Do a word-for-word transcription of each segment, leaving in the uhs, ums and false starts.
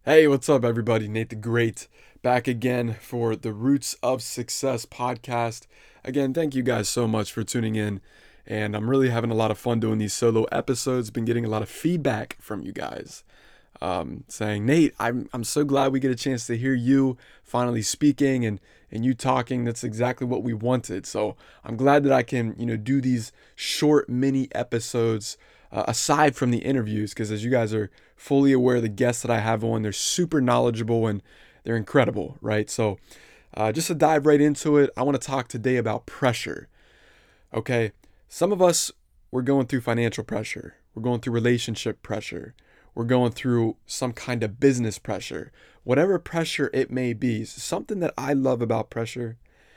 Hey, what's up, everybody? Nate the Great back again for the Roots of Success podcast. Again, thank you guys so much for tuning in. And I'm really having a lot of fun doing these solo episodes. Been getting a lot of feedback from you guys um, saying, Nate, I'm I'm so glad we get a chance to hear you finally speaking and and you talking. That's exactly what we wanted. So I'm glad that I can you know do these short mini episodes uh, aside from the interviews, because as you guys are fully aware, the guests that I have on, they're super knowledgeable and they're incredible, right? So uh, just to dive right into it, I want to talk today about pressure. Okay, some of us, we're going through financial pressure, we're going through relationship pressure, we're going through some kind of business pressure, whatever pressure it may be. Something that I love about pressure,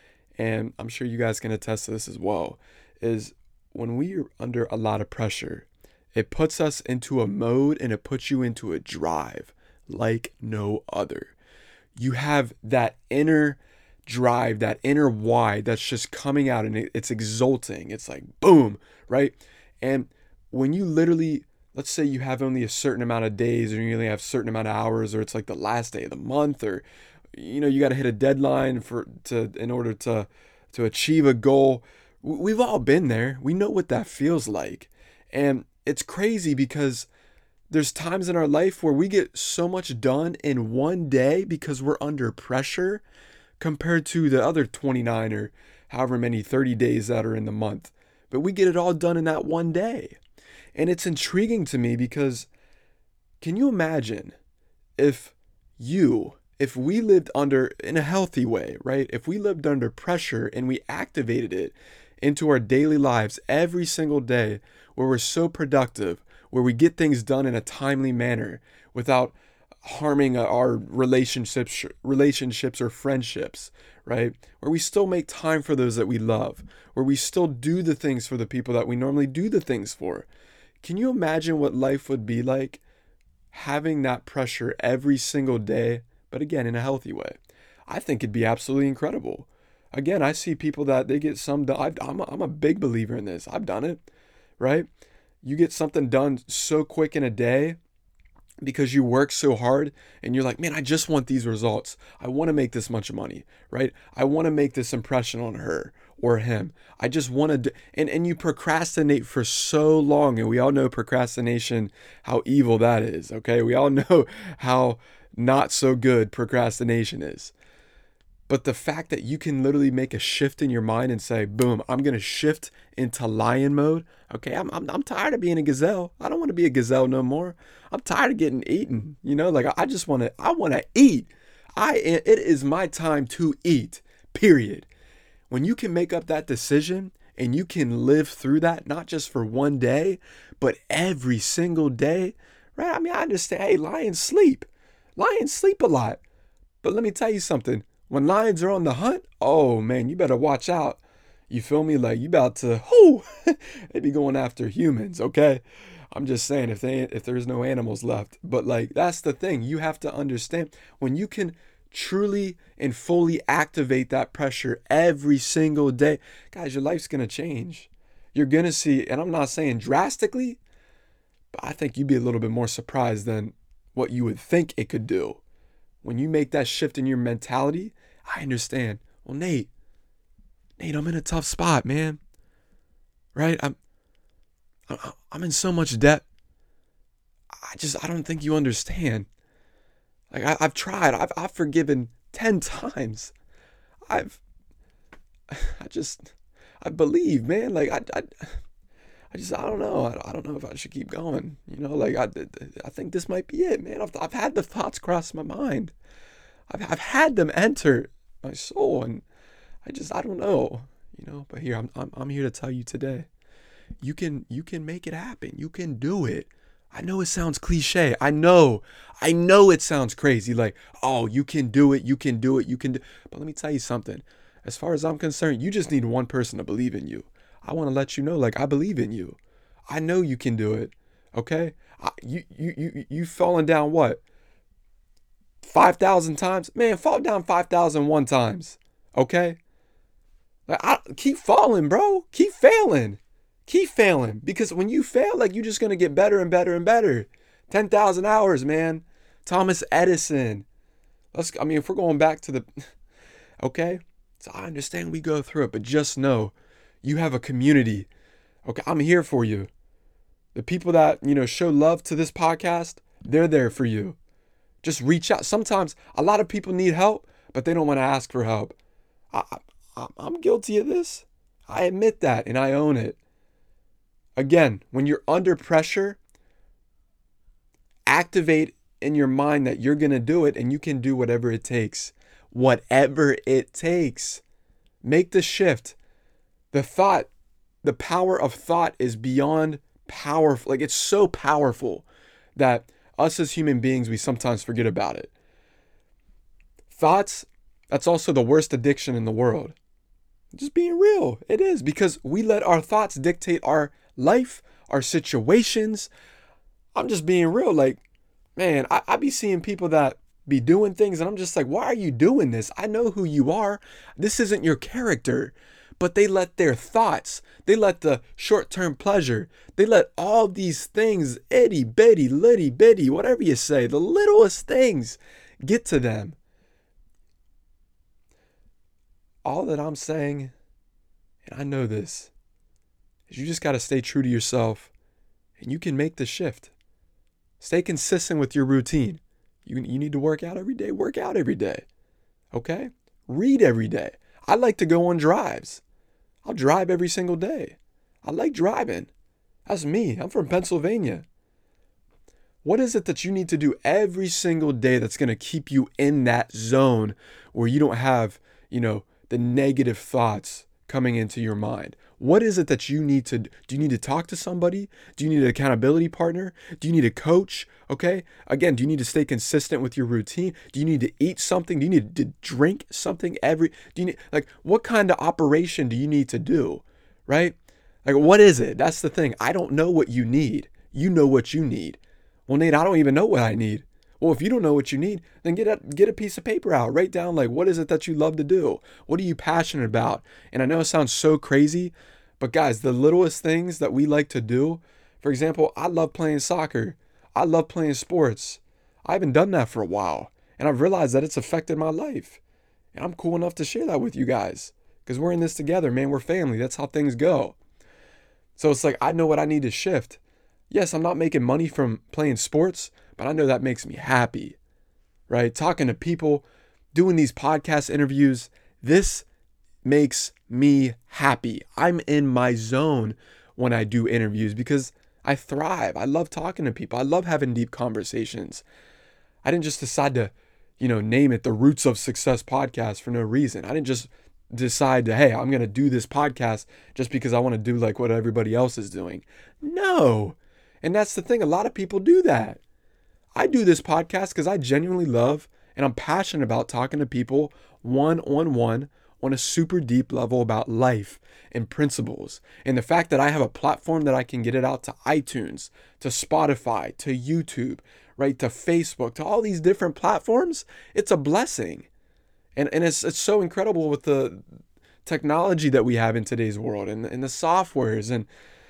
and I'm sure you guys can attest to this as well, is when we are under a lot of pressure, it puts us into a mode and it puts you into a drive like no other. You have that inner drive, that inner why that's just coming out and it's exulting. It's like boom, right? And when you literally, let's say you have only a certain amount of days or you only have a certain amount of hours, or it's like the last day of the month, or you know, you got to hit a deadline for to in order to to achieve a goal. We've all been there. We know what that feels like. And it's crazy because there's times in our life where we get so much done in one day because we're under pressure compared to the other twenty-nine or however many thirty days that are in the month. But we get it all done in that one day. And it's intriguing to me because can you imagine if you, if we lived under, in a healthy way, right? If we lived under pressure and we activated it into our daily lives every single day, where we're so productive, where we get things done in a timely manner without harming our relationships, relationships or friendships, right? Where we still make time for those that we love, where we still do the things for the people that we normally do the things for. Can you imagine what life would be like having that pressure every single day, but again, in a healthy way? I think it'd be absolutely incredible. Again, I see people that they get some done. I'm a, I'm a big believer in this. I've done it, right? You get something done so quick in a day because you work so hard and you're like, man, I just want these results. I want to make this much money, right? I want to make this impression on her or him. I just want to do, and, and you procrastinate for so long. And we all know procrastination, how evil that is, okay? We all know how not so good procrastination is. But the fact that you can literally make a shift in your mind and say, boom, I'm going to shift into lion mode. Okay, I'm, I'm I'm tired of being a gazelle. I don't want to be a gazelle no more. I'm tired of getting eaten. You know, like I just want to, I want to eat. I, it is my time to eat, period. When you can make up that decision and you can live through that, not just for one day, but every single day, right? I mean, I understand, hey, lions sleep. Lions sleep a lot. But let me tell you something. When lions are on the hunt, oh man, you better watch out. You feel me? Like you about to, whoo, they be going after humans, okay? I'm just saying if they if there's no animals left. But like that's the thing. You have to understand when you can truly and fully activate that pressure every single day, guys, your life's gonna change. You're gonna see, and I'm not saying drastically, but I think you'd be a little bit more surprised than what you would think it could do. When you make that shift in your mentality, I understand. Well, Nate, Nate, I'm in a tough spot, man. Right? I'm, I'm in so much debt. I just, I don't think you understand. Like I, I've tried. I've, I've forgiven ten times. I've, I just, I believe, man. Like I, I, I just, I don't know. I, I don't know if I should keep going. You know, like I, I think this might be it, man. I've, I've had the thoughts cross my mind. I've, I've had them enter my soul, and I just, I don't know, you know. But here, I'm, I'm, I'm here to tell you today, you can, you can make it happen. You can do it. I know it sounds cliche. I know, I know it sounds crazy. Like, oh, you can do it. You can do it. You can do. But let me tell you something. As far as I'm concerned, you just need one person to believe in you. I want to let you know, like, I believe in you. I know you can do it. Okay? I, you, you, you, you've fallen down what? five thousand times? Man, fall down five thousand one times. Okay? Like, I, keep falling, bro. Keep failing. Keep failing. Because when you fail, like, you're just going to get better and better and better. ten thousand hours, man. Thomas Edison. Let's, I mean, if we're going back to the, okay, so I understand we go through it, but just know you have a community. Okay, I'm here for you. The people that, you know, show love to this podcast, they're there for you. Just reach out. Sometimes a lot of people need help, but they don't want to ask for help. I, I, I'm guilty of this. I admit that, and I own it. Again, when you're under pressure, activate in your mind that you're going to do it, and you can do whatever it takes. Whatever it takes. Make the shift. The thought, the power of thought is beyond powerful. Like, it's so powerful that us as human beings, we sometimes forget about it. Thoughts, that's also the worst addiction in the world. Just being real. It is, because we let our thoughts dictate our life, our situations. I'm just being real. Like, man, I, I be seeing people that be doing things and I'm just like, why are you doing this? I know who you are. This isn't your character. But they let their thoughts, they let the short-term pleasure, they let all these things, itty bitty, litty bitty, whatever you say, the littlest things get to them. All that I'm saying, and I know this, is you just got to stay true to yourself, and you can make the shift. Stay consistent with your routine. You, you need to work out every day, work out every day. Okay? Read every day. I like to go on drives. I'll drive every single day. I like driving. That's me. I'm from Pennsylvania. What is it that you need to do every single day that's going to keep you in that zone where you don't have, you know, the negative thoughts coming into your mind? What is it that you need to do? Do you need to talk to somebody? Do you need an accountability partner? Do you need a coach? Okay. Again, do you need to stay consistent with your routine? Do you need to eat something? Do you need to drink something every, do you need, like, what kind of operation do you need to do? Right? Like, what is it? That's the thing. I don't know what you need. You know what you need. Well, Nate, I don't even know what I need. Well, if you don't know what you need, then get a, get a piece of paper out. Write down, like, what is it that you love to do? What are you passionate about? And I know it sounds so crazy, but guys, the littlest things that we like to do, for example, I love playing soccer. I love playing sports. I haven't done that for a while, and I've realized that it's affected my life. And I'm cool enough to share that with you guys because we're in this together, man. We're family. That's how things go. So it's like, I know what I need to shift. Yes, I'm not making money from playing sports, but I know that makes me happy, right? Talking to people, doing these podcast interviews, this makes me happy. I'm in my zone when I do interviews because I thrive. I love talking to people. I love having deep conversations. I didn't just decide to, you know, name it the Roots of Success podcast for no reason. I didn't just decide to, hey, I'm going to do this podcast just because I want to do like what everybody else is doing. No. And that's the thing. A lot of people do that. I do this podcast because I genuinely love and I'm passionate about talking to people one-on-one on a super deep level about life and principles. And the fact that I have a platform that I can get it out to iTunes, to Spotify, to YouTube, right, to Facebook, to all these different platforms, it's a blessing. And and it's it's so incredible with the technology that we have in today's world and, and the softwares, and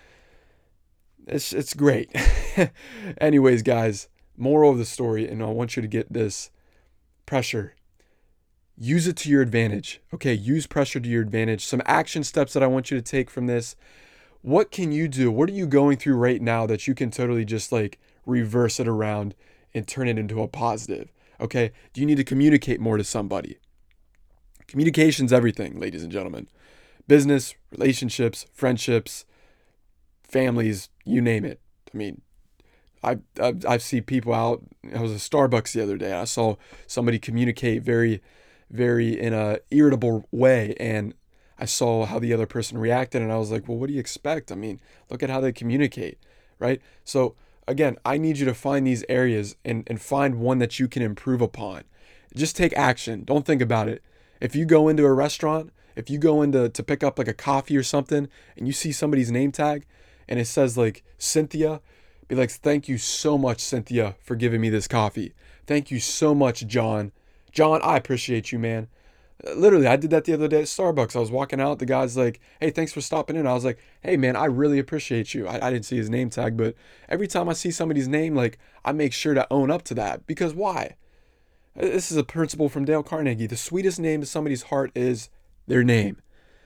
it's it's great. Anyways, guys, moral of the story, and I want you to get this: pressure. Use it to your advantage. Okay, use pressure to your advantage. Some action steps that I want you to take from this. What can you do? What are you going through right now that you can totally just like reverse it around and turn it into a positive? Okay, do you need to communicate more to somebody? Communication's everything, ladies and gentlemen. Business, relationships, friendships, families, you name it. I mean, I I I see people out. I was at Starbucks the other day. I saw somebody communicate very, very in a irritable way, and I saw how the other person reacted, and I was like, well, what do you expect? I mean, look at how they communicate, right? So again, I need you to find these areas and and find one that you can improve upon. Just take action. Don't think about it. If you go into a restaurant, if you go into to pick up like a coffee or something, and you see somebody's name tag, and it says like Cynthia, be like, thank you so much, Cynthia, for giving me this coffee. Thank you so much, John. John, I appreciate you, man. Literally, I did that the other day at Starbucks. I was walking out. The guy's like, "Hey, thanks for stopping in." I was like, "Hey, man, I really appreciate you." I, I didn't see his name tag, but every time I see somebody's name, like, I make sure to own up to that. Because why? This is a principle from Dale Carnegie. The sweetest name to somebody's heart is their name.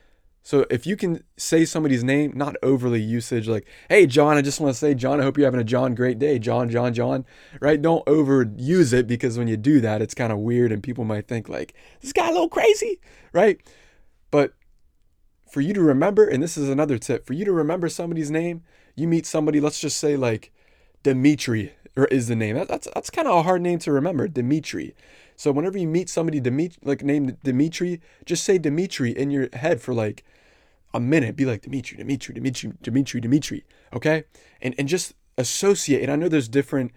So if you can say somebody's name, not overly usage, like, "Hey, John, I just want to say, John, I hope you're having a John great day. John, John, John," right? Don't overuse it, because when you do that, it's kind of weird and people might think like, "This guy a little crazy," right? But for you to remember, and this is another tip, for you to remember somebody's name, you meet somebody, let's just say like Dimitri or is the name. That, that's that's kind of a hard name to remember, Dimitri. So whenever you meet somebody Dimitri, like named Dimitri, just say Dimitri in your head for like a minute. Be like, Dimitri, Dimitri, Dimitri, Dimitri, Dimitri. Okay? And and just associate. And I know there's different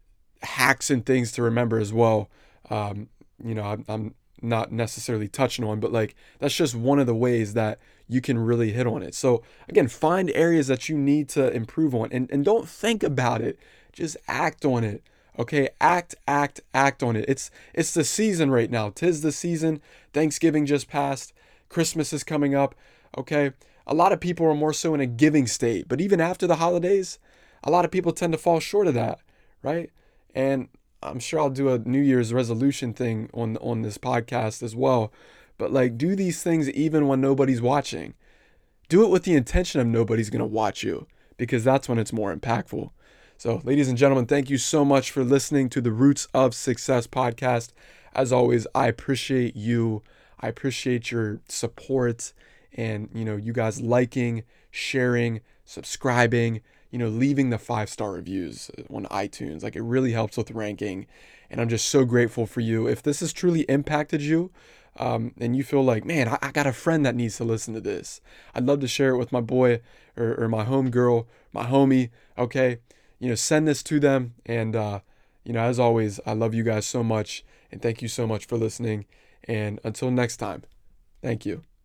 hacks and things to remember as well. Um, you know, I'm, I'm not necessarily touching on, but like that's just one of the ways that you can really hit on it. So again, find areas that you need to improve on, and, and don't think about it. Just act on it. Okay, act, act, act on it. It's it's the season right now. Tis the season. Thanksgiving just passed. Christmas is coming up. Okay, a lot of people are more so in a giving state, but even after the holidays, a lot of people tend to fall short of that, right? And I'm sure I'll do a New Year's resolution thing on on this podcast as well. But like, do these things even when nobody's watching. Do it with the intention of nobody's gonna watch you, because that's when it's more impactful. So, ladies and gentlemen, thank you so much for listening to the Roots of Success podcast. As always, I appreciate you. I appreciate your support, and, you know, you guys liking, sharing, subscribing, you know, leaving the five-star reviews on iTunes. Like, it really helps with ranking, and I'm just so grateful for you. If this has truly impacted you, um, and you feel like, man, I, I got a friend that needs to listen to this, I'd love to share it with my boy or, or my homegirl, my homie, okay? You know, send this to them. And, uh, you know, as always, I love you guys so much. And thank you so much for listening. And until next time, thank you.